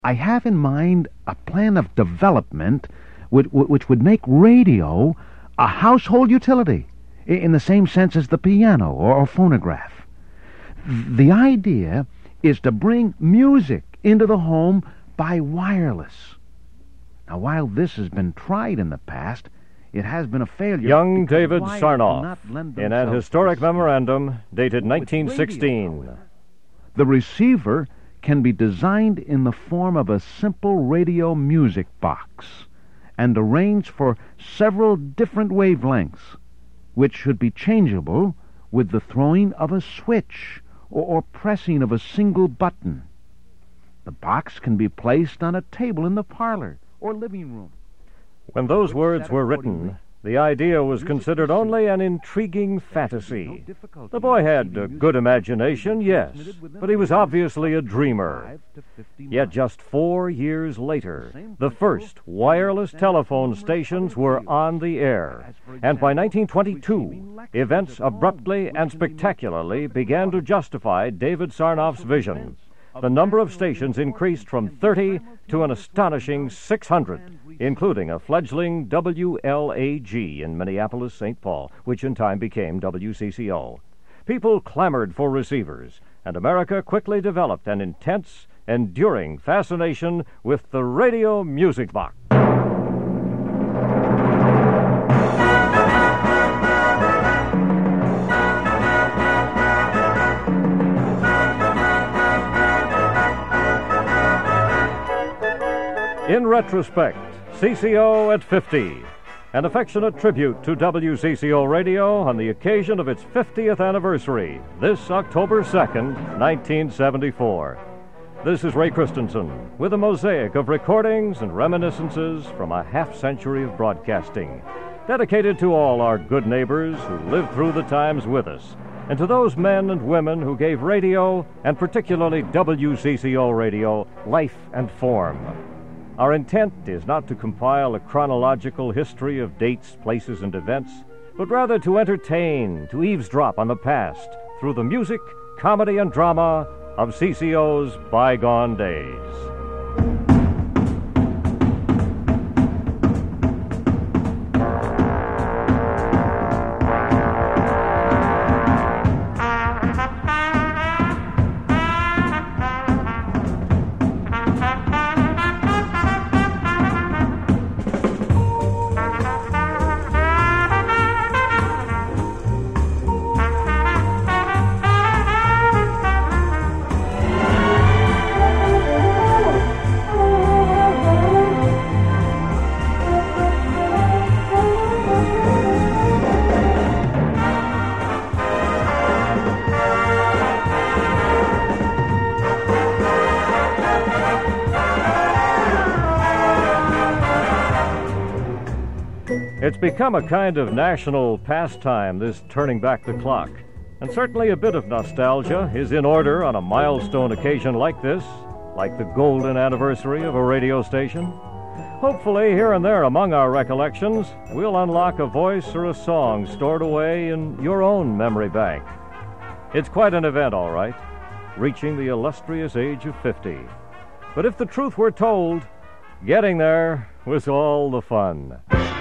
I have in mind a plan of development which would make radio a household utility in the same sense as the piano or phonograph. The idea is to bring music into the home by wireless. Now, while this has been tried in the past, it has been a failure. Young because David wires Sarnoff, do not lend in an themselves historic to sound. memorandum dated With radio, 1916. however, the receiver can be designed in the form of a simple radio music box and arranged for several different wavelengths, which should be changeable with the throwing of a switch or pressing of a single button. The box can be placed on a table in the parlor or living room. When those words were written, the idea was considered only an intriguing fantasy. The boy had a good imagination, yes, but he was obviously a dreamer. Yet just 4 years later, the first wireless telephone stations were on the air, and by 1922, events abruptly and spectacularly began to justify David Sarnoff's vision. The number of stations increased from 30 to an astonishing 600, including a fledgling WLAG in Minneapolis, St. Paul, which in time became WCCO. People clamored for receivers, and America quickly developed an intense, enduring fascination with the radio music box. In retrospect, CCO at 50, an affectionate tribute to WCCO Radio on the occasion of its 50th anniversary, this October 2nd, 1974. This is Ray Christensen with a mosaic of recordings and reminiscences from a half-century of broadcasting, dedicated to all our good neighbors who lived through the times with us, and to those men and women who gave radio, and particularly WCCO Radio, life and form. Our intent is not to compile a chronological history of dates, places, and events, but rather to entertain, to eavesdrop on the past through the music, comedy, and drama of CCO's bygone days. It's become a kind of national pastime, this turning back the clock. And certainly a bit of nostalgia is in order on a milestone occasion like this, like the golden anniversary of a radio station. Hopefully, here and there among our recollections, we'll unlock a voice or a song stored away in your own memory bank. It's quite an event, all right, reaching the illustrious age of 50. But if the truth were told, getting there was all the fun.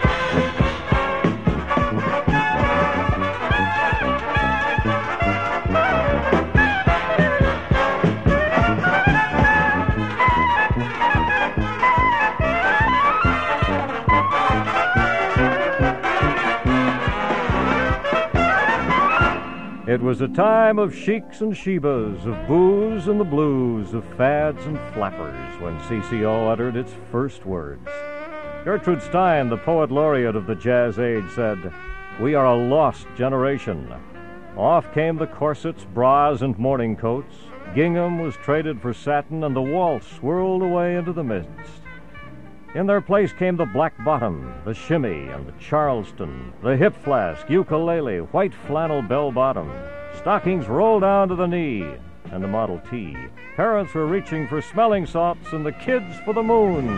It was a time of sheiks and shebas, of booze and the blues, of fads and flappers, when CCO uttered its first words. Gertrude Stein, the poet laureate of the jazz age, said, "We are a lost generation." Off came the corsets, bras, and morning coats. Gingham was traded for satin, and the waltz swirled away into the mist. In their place came the black bottom, the shimmy, and the charleston, the hip flask, ukulele, white flannel bell bottom. Stockings rolled down to the knee, and the Model T. Parents were reaching for smelling salts, and the kids for the moon.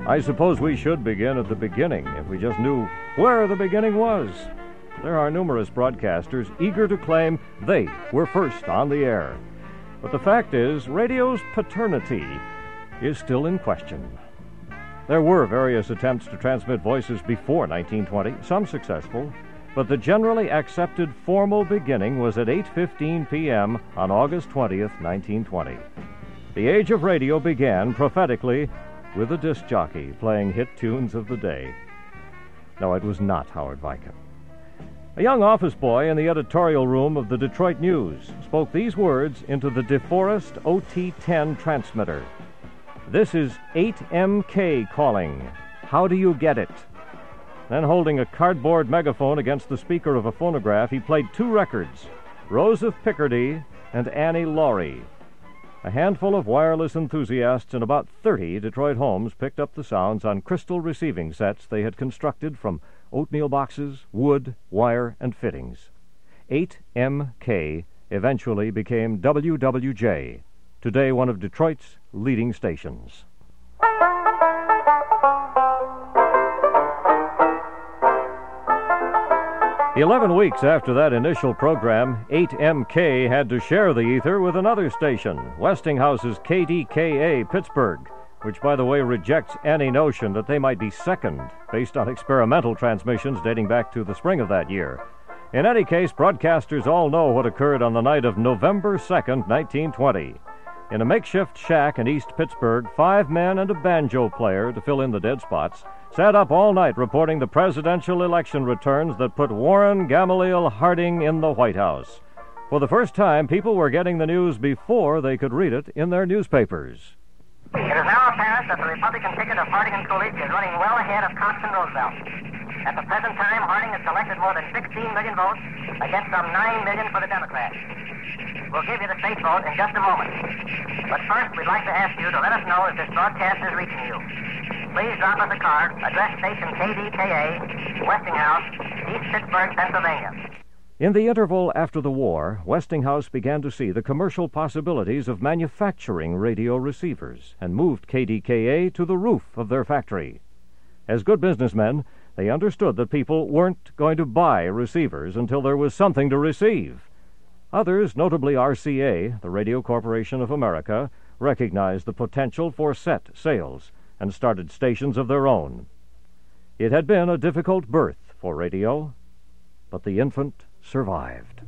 I suppose we should begin at the beginning if we just knew where the beginning was. There are numerous broadcasters eager to claim they were first on the air. But the fact is, radio's paternity is still in question. There were various attempts to transmit voices before 1920, some successful, but the generally accepted formal beginning was at 8:15 p.m. on August 20th, 1920. The age of radio began prophetically with a disc jockey playing hit tunes of the day. No, it was not Howard Viken. A young office boy in the editorial room of the Detroit News spoke these words into the DeForest OT-10 transmitter. "This is 8MK calling. How do you get it?" Then, holding a cardboard megaphone against the speaker of a phonograph, he played two records, Rose of Picardy and Annie Laurie. A handful of wireless enthusiasts in about 30 Detroit homes picked up the sounds on crystal receiving sets they had constructed from oatmeal boxes, wood, wire, and fittings. 8MK eventually became WWJ, today one of Detroit's leading stations. The 11 weeks after that initial program, 8MK had to share the ether with another station, Westinghouse's KDKA Pittsburgh, which, by the way, rejects any notion that they might be second, based on experimental transmissions dating back to the spring of that year. In any case, broadcasters all know what occurred on the night of November 2nd, 1920. In a makeshift shack in East Pittsburgh, 5 men and a banjo player, to fill in the dead spots, sat up all night reporting the presidential election returns that put Warren Gamaliel Harding in the White House. For the first time, people were getting the news before they could read it in their newspapers. It is now apparent that the Republican ticket of Harding and Coolidge is running well ahead of Constant Roosevelt. At the present time, Harding has collected more than 16 million votes against some 9 million for the Democrats. We'll give you the state vote in just a moment. But first, we'd like to ask you to let us know if this broadcast is reaching you. Please drop us a card, address station KDKA, Westinghouse, East Pittsburgh, Pennsylvania. In the interval after the war, Westinghouse began to see the commercial possibilities of manufacturing radio receivers and moved KDKA to the roof of their factory. As good businessmen, they understood that people weren't going to buy receivers until there was something to receive. Others, notably RCA, the Radio Corporation of America, recognized the potential for set sales and started stations of their own. It had been a difficult birth for radio, but the infant survived.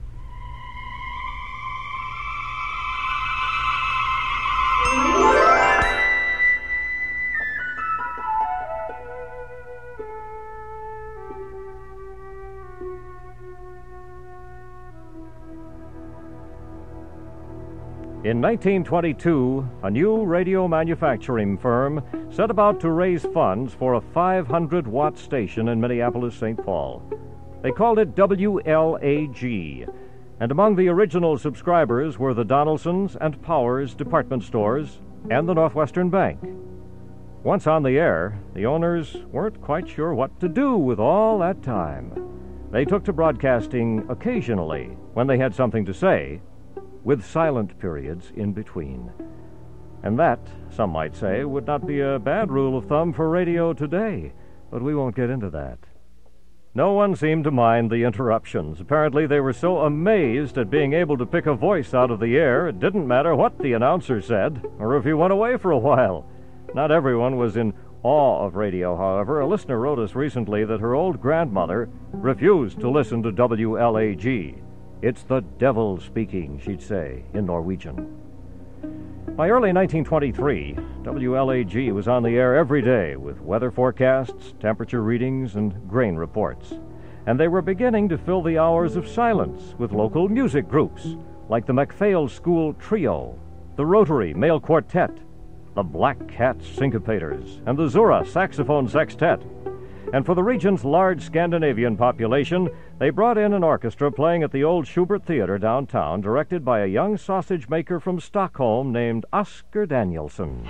In 1922, a new radio manufacturing firm set about to raise funds for a 500-watt station in Minneapolis-St. Paul. They called it WLAG, and among the original subscribers were the Donaldsons and Powers department stores and the Northwestern Bank. Once on the air, the owners weren't quite sure what to do with all that time. They took to broadcasting occasionally when they had something to say, with silent periods in between. And that, some might say, would not be a bad rule of thumb for radio today, but we won't get into that. No one seemed to mind the interruptions. Apparently they were so amazed at being able to pick a voice out of the air, it didn't matter what the announcer said, or if he went away for a while. Not everyone was in awe of radio, however. A listener wrote us recently that her old grandmother refused to listen to WLAG. "It's the devil speaking," she'd say, in Norwegian. By early 1923, WLAG was on the air every day with weather forecasts, temperature readings, and grain reports. And they were beginning to fill the hours of silence with local music groups, like the MacPhail School Trio, the Rotary Male Quartet, the Black Cat Syncopators, and the Zura Saxophone Sextet. And for the region's large Scandinavian population, they brought in an orchestra playing at the old Schubert Theater downtown, directed by a young sausage maker from Stockholm named Oscar Danielsson.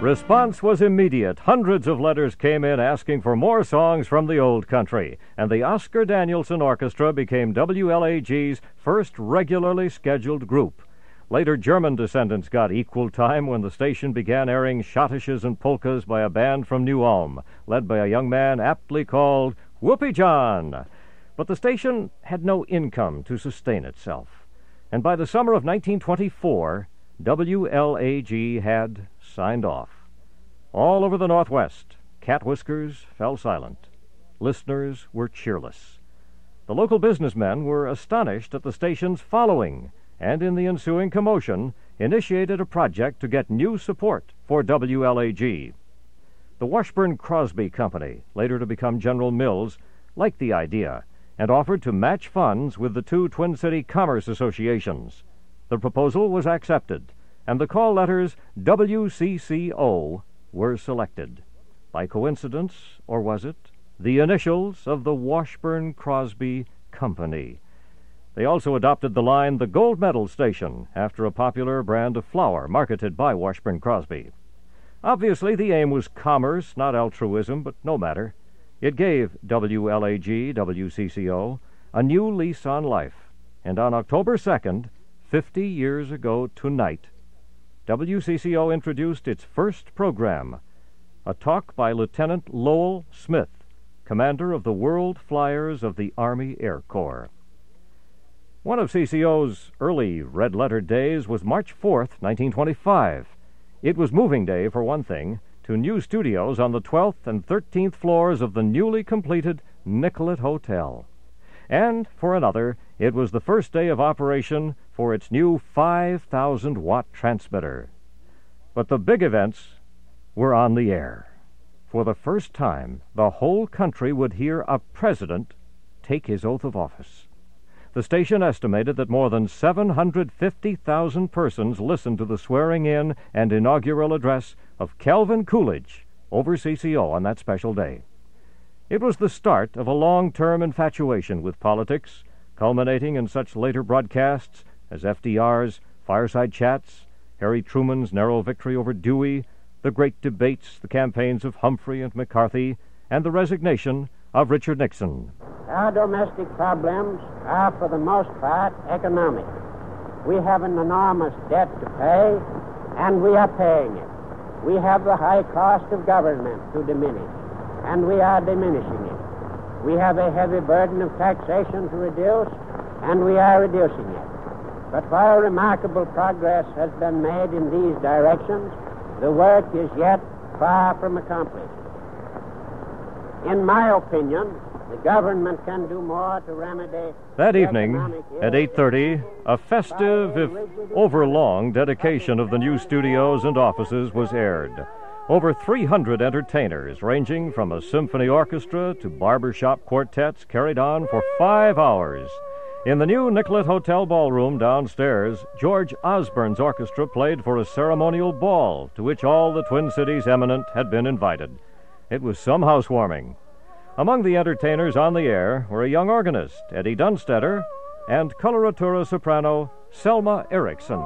Response was immediate. Hundreds of letters came in asking for more songs from the old country, and the Oscar Danielson Orchestra became WLAG's first regularly scheduled group. Later, German descendants got equal time when the station began airing schottisches and polkas by a band from New Ulm, led by a young man aptly called Whoopie John. But the station had no income to sustain itself, and by the summer of 1924, WLAG had signed off. All over the Northwest, cat whiskers fell silent. Listeners were cheerless. The local businessmen were astonished at the station's following, and in the ensuing commotion, initiated a project to get new support for WLAG. The Washburn Crosby Company, later to become General Mills, liked the idea and offered to match funds with the two Twin City Commerce Associations. The proposal was accepted, and the call letters WCCO were selected. By coincidence, or was it, the initials of the Washburn Crosby Company. They also adopted the line the Gold Medal Station, after a popular brand of flour marketed by Washburn Crosby. Obviously, the aim was commerce, not altruism, but no matter. It gave WLAG-WCCO a new lease on life, and on October 2nd, 50 years ago tonight, WCCO introduced its first program, a talk by Lieutenant Lowell Smith, commander of the World Flyers of the Army Air Corps. One of CCO's early red-letter days was March 4th, 1925. It was moving day, for one thing, to new studios on the 12th and 13th floors of the newly completed Nicollet Hotel. And, for another, it was the first day of operation for its new 5,000-watt transmitter. But the big events were on the air. For the first time, the whole country would hear a president take his oath of office. The station estimated that more than 750,000 persons listened to the swearing-in and inaugural address of Calvin Coolidge over CCO on that special day. It was the start of a long-term infatuation with politics, culminating in such later broadcasts as FDR's Fireside Chats, Harry Truman's narrow victory over Dewey, the great debates, the campaigns of Humphrey and McCarthy, and the resignation of Richard Nixon. Our domestic problems are, for the most part, economic. We have an enormous debt to pay, and we are paying it. We have the high cost of government to diminish, and we are diminishing it. We have a heavy burden of taxation to reduce, and we are reducing it. But while remarkable progress has been made in these directions, the work is yet far from accomplished. In my opinion, the government can do more to remedy... That evening, at 8:30, a festive, if overlong, dedication of the new studios and offices was aired. Over 300 entertainers, ranging from a symphony orchestra to barbershop quartets, carried on for 5 hours. In the new Nicollet Hotel ballroom downstairs, George Osborne's orchestra played for a ceremonial ball to which all the Twin Cities eminent had been invited. It was some housewarming. Among the entertainers on the air were a young organist, Eddie Dunstetter, and coloratura soprano Selma Erickson.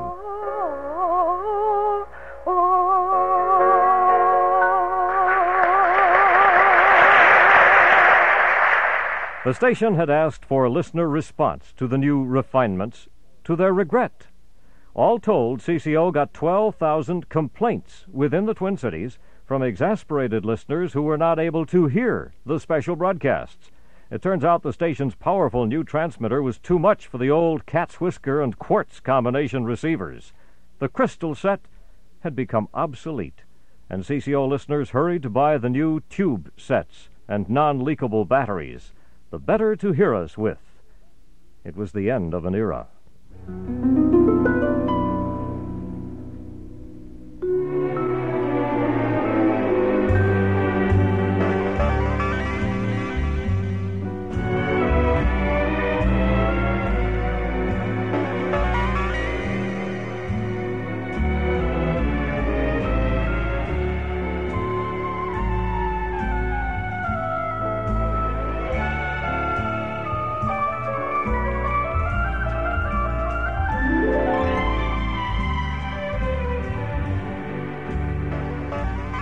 The station had asked for listener response to the new refinements, to their regret. All told, CCO got 12,000 complaints within the Twin Cities from exasperated listeners who were not able to hear the special broadcasts. It turns out the station's powerful new transmitter was too much for the old cat's whisker and quartz combination receivers. The crystal set had become obsolete, and CCO listeners hurried to buy the new tube sets and non-leakable batteries, the better to hear us with. It was the end of an era.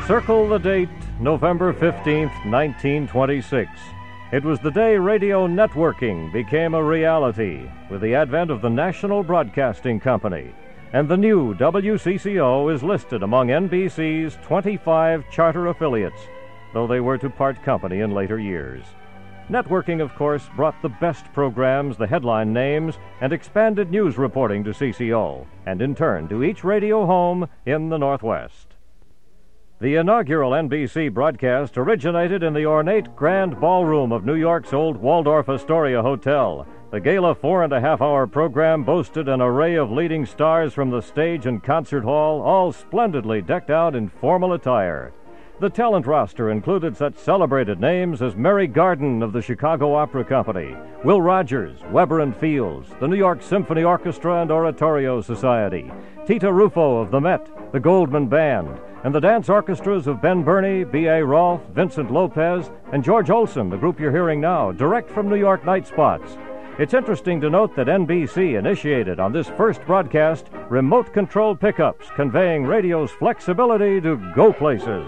Circle the date, November 15th, 1926. It was the day radio networking became a reality with the advent of the National Broadcasting Company, and the new WCCO is listed among NBC's 25 charter affiliates, though they were to part company in later years. Networking, of course, brought the best programs, the headline names, and expanded news reporting to CCO, and in turn to each radio home in the Northwest. The inaugural NBC broadcast originated in the ornate Grand Ballroom of New York's old Waldorf Astoria Hotel. The gala 4.5-hour program boasted an array of leading stars from the stage and concert hall, all splendidly decked out in formal attire. The talent roster included such celebrated names as Mary Garden of the Chicago Opera Company, Will Rogers, Weber and Fields, the New York Symphony Orchestra and Oratorio Society, Tita Ruffo of the Met, the Goldman Band, and the dance orchestras of Ben Burney, B.A. Rolfe, Vincent Lopez, and George Olson, the group you're hearing now, direct from New York Night Spots. It's interesting to note that NBC initiated on this first broadcast remote-controlled pickups, conveying radio's flexibility to go places.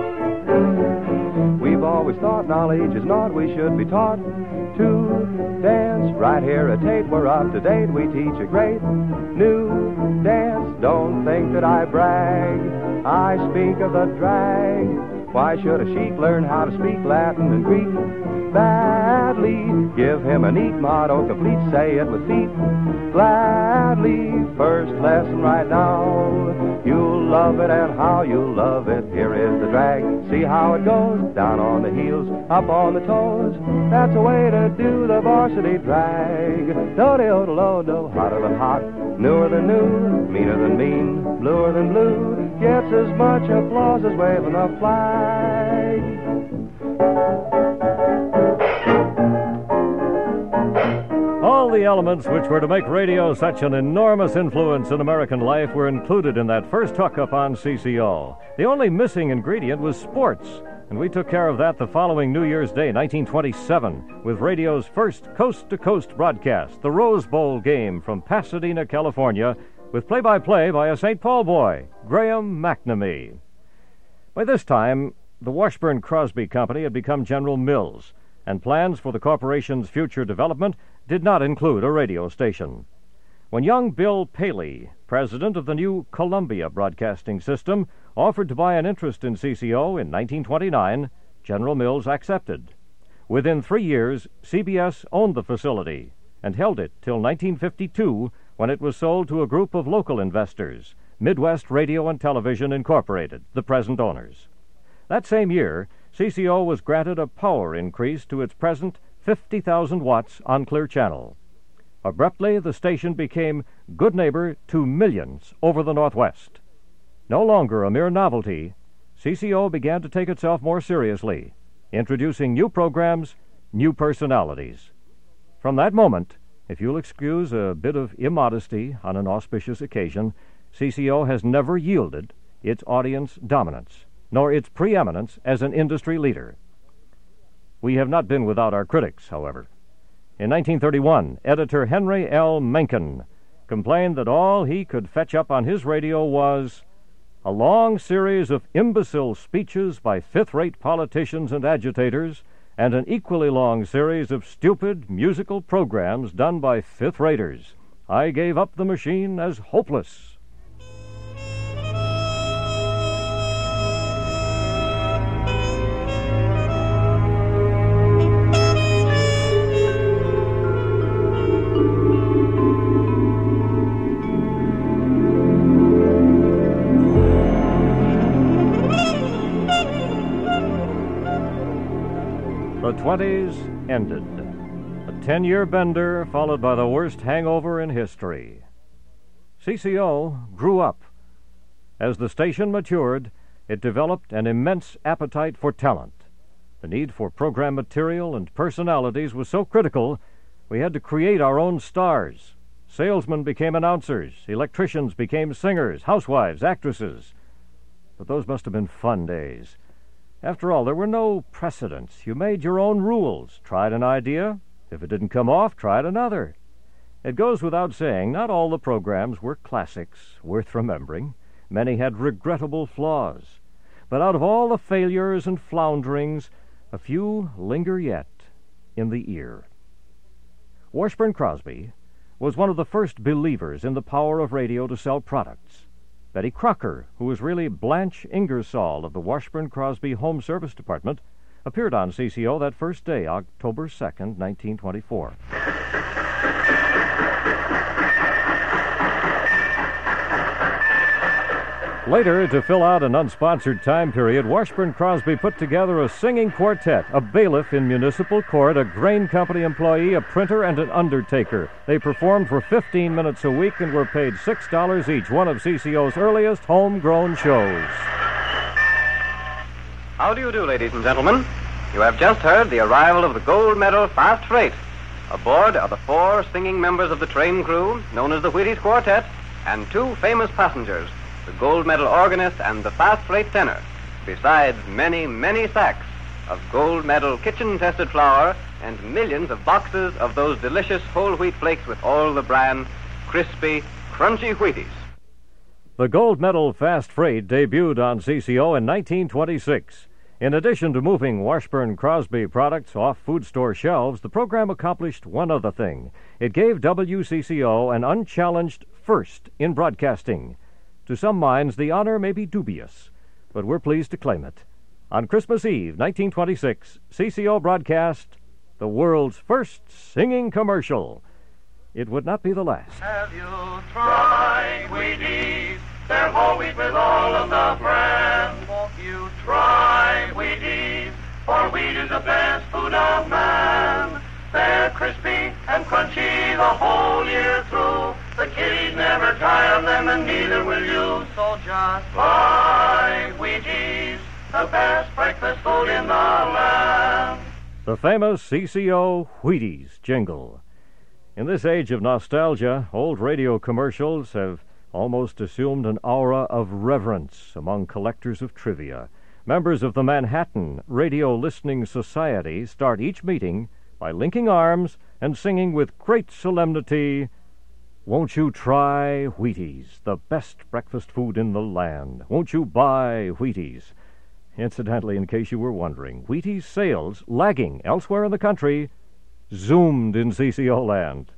We've always thought knowledge is not we should be taught to dance. Right here at Tate, we're up to date. We teach a great new dance. Don't think that I brag. I speak of the drag. Why should a sheep learn how to speak Latin and Greek badly? Give him a neat motto, complete, say it with feet gladly. First lesson right now, you'll love it, and how you'll love it. Here is the drag, see how it goes. Down on the heels, up on the toes. That's a way to do the varsity drag. Do-de-o-do-lo-do, hotter than hot, newer than new, meaner than mean, bluer than blue. Gets as much applause as waving a flag. All the elements which were to make radio such an enormous influence in American life were included in that first hookup on CCO. The only missing ingredient was sports, and we took care of that the following New Year's Day, 1927, with radio's first coast-to-coast broadcast, the Rose Bowl game from Pasadena, California, with play-by-play by a St. Paul boy, Graham McNamee. By this time, the Washburn Crosby Company had become General Mills, and plans for the corporation's future development did not include a radio station. When young Bill Paley, president of the new Columbia Broadcasting System, offered to buy an interest in CCO in 1929, General Mills accepted. Within 3 years, CBS owned the facility and held it till 1952, when it was sold to a group of local investors, Midwest Radio and Television Incorporated, the present owners. That same year, CCO was granted a power increase to its present 50,000 watts on Clear Channel. Abruptly, the station became good neighbor to millions over the Northwest. No longer a mere novelty, CCO began to take itself more seriously, introducing new programs, new personalities. From that moment, if you'll excuse a bit of immodesty on an auspicious occasion, CCO has never yielded its audience dominance, nor its preeminence as an industry leader. We have not been without our critics, however. In 1931, editor Henry L. Mencken complained that all he could fetch up on his radio was a long series of imbecile speeches by fifth-rate politicians and agitators, and an equally long series of stupid musical programs done by fifth-raters. I gave up the machine as hopeless. The 20s ended. A 10-year bender followed by the worst hangover in history. CCO grew up. As the station matured, it developed an immense appetite for talent. The need for program material and personalities was so critical, we had to create our own stars. Salesmen became announcers, electricians became singers, housewives, actresses. But those must have been fun days. After all, there were no precedents. You made your own rules, tried an idea. If it didn't come off, tried another. It goes without saying, not all the programs were classics worth remembering. Many had regrettable flaws. But out of all the failures and flounderings, a few linger yet in the ear. Washburn Crosby was one of the first believers in the power of radio to sell products. Betty Crocker, who was really Blanche Ingersoll of the Washburn Crosby Home Service Department, appeared on CCO that first day, October 2nd, 1924. Later, to fill out an unsponsored time period, Washburn Crosby put together a singing quartet, a bailiff in municipal court, a grain company employee, a printer, and an undertaker. They performed for 15 minutes a week and were paid $6 each, one of CCO's earliest homegrown shows. How do you do, ladies and gentlemen? You have just heard the arrival of the Gold Medal Fast Freight. Aboard are the 4 singing members of the train crew, known as the Wheaties Quartet, and 2 famous passengers, the Gold Medal organist and the Fast Freight tenor, besides many, many sacks of Gold Medal kitchen-tested flour and millions of boxes of those delicious whole wheat flakes with all the bran, crispy, crunchy Wheaties. The Gold Medal Fast Freight debuted on CCO in 1926. In addition to moving Washburn Crosby products off food store shelves, the program accomplished one other thing. It gave WCCO an unchallenged first in broadcasting. To some minds, the honor may be dubious, but we're pleased to claim it. On Christmas Eve, 1926, CCO broadcast the world's first singing commercial. It would not be the last. Have you tried Wheaties? They're whole wheat with all of the bran. Won't you try Wheaties? For wheat is the best food of man. They're crispy and crunchy the whole year through. The kiddies never tire of them, and neither will you. So just buy Wheaties, the best breakfast food in the land. The famous CCO Wheaties jingle. In this age of nostalgia, old radio commercials have almost assumed an aura of reverence among collectors of trivia. Members of the Manhattan Radio Listening Society start each meeting by linking arms and singing with great solemnity, "Won't you try Wheaties, the best breakfast food in the land? Won't you buy Wheaties?" Incidentally, in case you were wondering, Wheaties sales, lagging elsewhere in the country, zoomed in CCO land.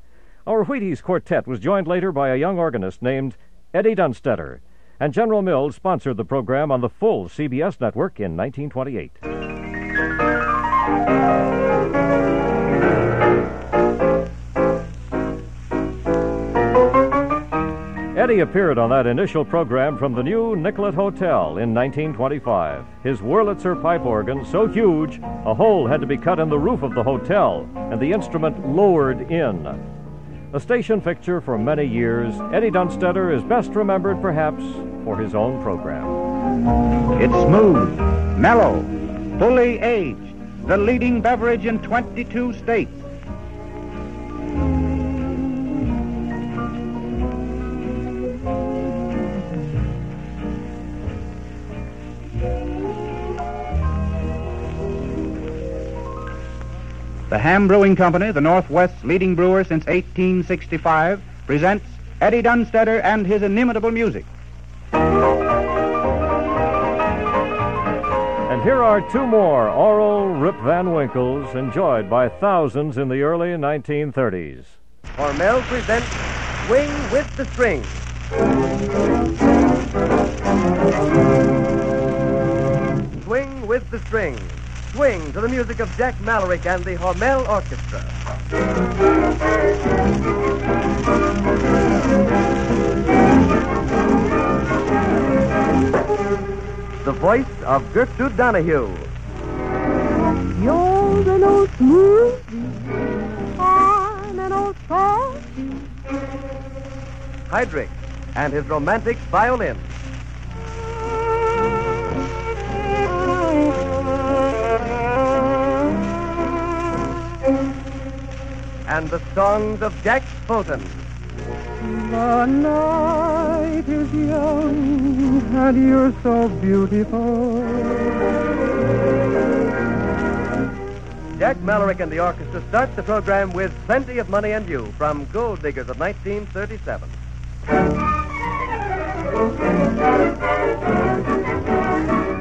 Our Wheaties quartet was joined later by a young organist named Eddie Dunstetter, and General Mills sponsored the program on the full CBS network in 1928. Eddie appeared on that initial program from the new Nicollet Hotel in 1925. His Wurlitzer pipe organ, so huge, a hole had to be cut in the roof of the hotel, and the instrument lowered in. A station fixture for many years, Eddie Dunstetter is best remembered, perhaps, for his own program. It's smooth, mellow, fully aged, the leading beverage in 22 states. The Ham Brewing Company, the Northwest's leading brewer since 1865, presents Eddie Dunstetter and his inimitable music. And here are 2 more oral Rip Van Winkles enjoyed by thousands in the early 1930s. Hormel presents Swing with the Strings. Swing with the Strings. Swing to the music of Jack Malarick and the Hormel Orchestra. The voice of Gertrude Donahue. You're an old smoothie, I'm an old salty. Heydrich and his romantic violin. And the songs of Jack Fulton. The night is young and you're so beautiful. Jack Malarick and the orchestra start the program with Plenty of Money and You from Gold Diggers of 1937.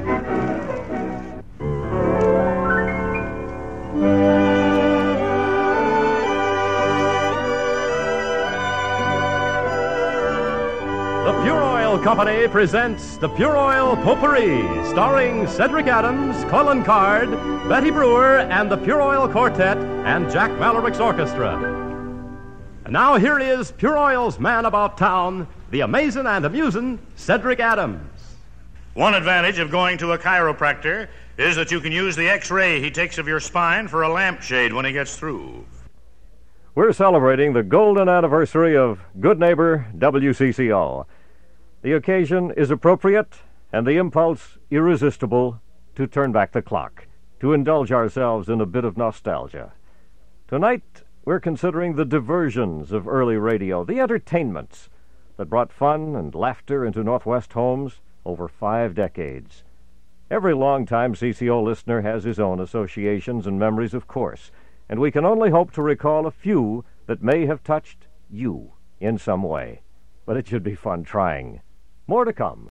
Company presents the Pure Oil Potpourri, starring Cedric Adams, Colin Card, Betty Brewer, and the Pure Oil Quartet, and Jack Malarick's orchestra. And now here is Pure Oil's man about town, the amazing and amusing Cedric Adams. One advantage of going to a chiropractor is that you can use the X-ray he takes of your spine for a lampshade when he gets through. We're celebrating the golden anniversary of Good Neighbor WCCO. The occasion is appropriate and the impulse irresistible to turn back the clock, to indulge ourselves in a bit of nostalgia. Tonight, we're considering the diversions of early radio, the entertainments that brought fun and laughter into Northwest homes over 5 decades. Every longtime CCO listener has his own associations and memories, of course, and we can only hope to recall a few that may have touched you in some way. But it should be fun trying. More to come.